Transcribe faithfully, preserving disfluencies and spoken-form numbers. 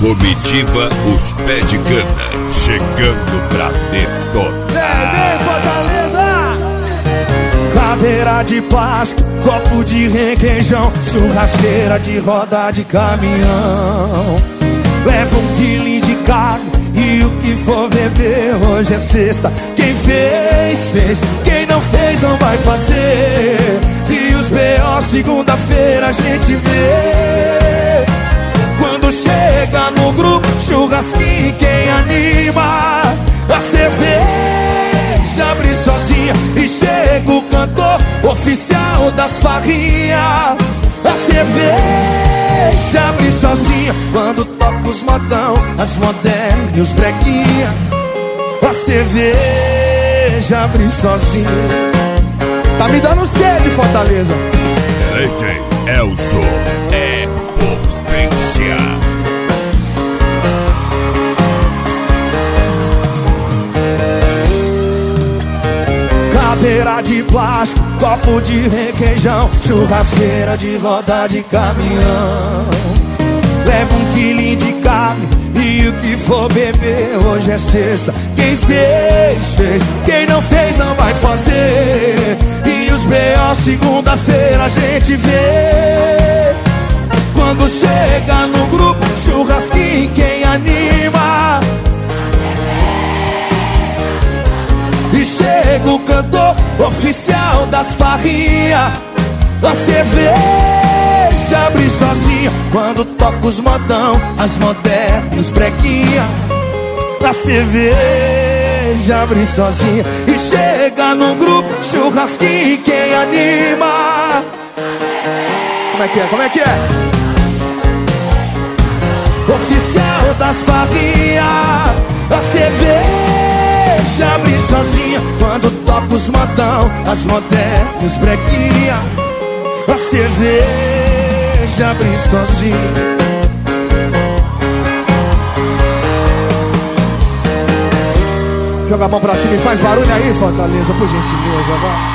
Comitiva Os Pé de Cana, chegando pra detonar. É, vem Fortaleza! Cadeira de plástico, copo de requeijão, churrasqueira de roda de caminhão. Leva um quilo de carne e o que for beber. Hoje é sexta, quem fez, fez. Quem não fez, não vai fazer. E os B O segunda-feira a gente vê. Quando chega no grupo, churrasquinho, quem anima? A cerveja abre sozinha e chega o cantor oficial das farrinhas. A cerveja abre sozinha quando toca os modão, as modernas e os breguinha. A cerveja abre sozinha. Tá me dando sede, Fortaleza. D J Elzo é potência. Cadeira de plástico, copo de requeijão, churrasqueira de roda de caminhão. Leva um quilo de carne e o que for beber. Hoje é sexta, quem fez, fez. Quem não fez, não vai fazer. E os B O segunda-feira a gente vê. Quando chega no grupo, churrasquinho, quem anima? E chega o cantor oficial das farrinhas. A cerveja abre sozinha quando toca os modão, as modernas e os breguinha. A cerveja abre sozinha e chega no grupo, churrasquinho, quem anima? Como é que é? Como é que é? Oficial das farrinhas. A cerveja abre sozinha quando toca os modão, as modernas e os breguinha. A cerveja abre sozinha. Joga a mão pra cima e faz barulho aí, Fortaleza, por gentileza, vai.